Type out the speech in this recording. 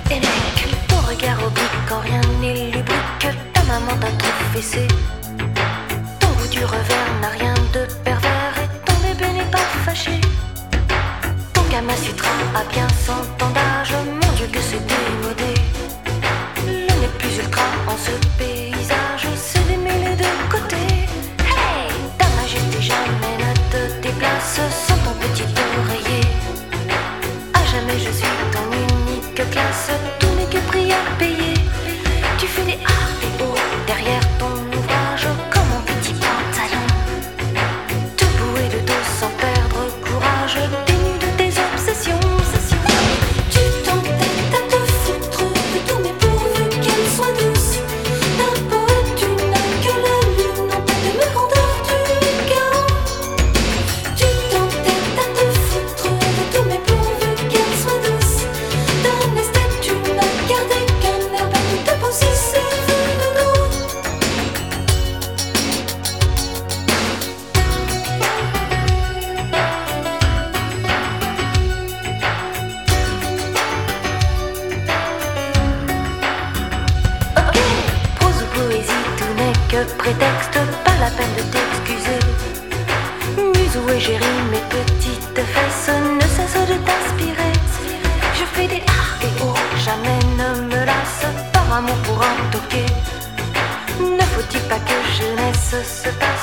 Et mec, ton regard oblique quand rien n'est lubrique. Ta maman t'a trop fessé. Ton goût du revers n'a rien de pervers. Et ton bébé n'est pas fâché. Ton gamin Sutra a bien 100 ans d'âge. Mon Dieu que c'est démodé. Le n'est plus ultra en ce paysage. C'est démêlé de côté. Hey, ta majesté jamais ne te déplace sans ton petit oreiller. À jamais je suis ton unique classe. Tout n'est que prix à payer. Tu fais des A et O derrière ton ouvrage comme un petit pantalon. Te bouer de dos sans perdre courage. Dénu de tes obsessions. Tu t'entêtes à te foutre de tout mais pourvu qu'elle soit douce. D'un poète tu n'as que la lune en tête de grandeur du chaos. Tu t'entêtes à te foutre de tout mais pourvu qu'elle soit douce. D'un esthète tu n'as gardé qu'un air battu de peau si c'est vu de dos. Ok, prose ou poésie, tout n'est que prétexte, pas la peine de t'excuser. Muse ou égérie, mes petites fesses ne cessent de t'inspirer. Je fais des A et O, jamais ne me lasse, par amour pour un toqué. Ne faut-il pas que jeunesse se passe?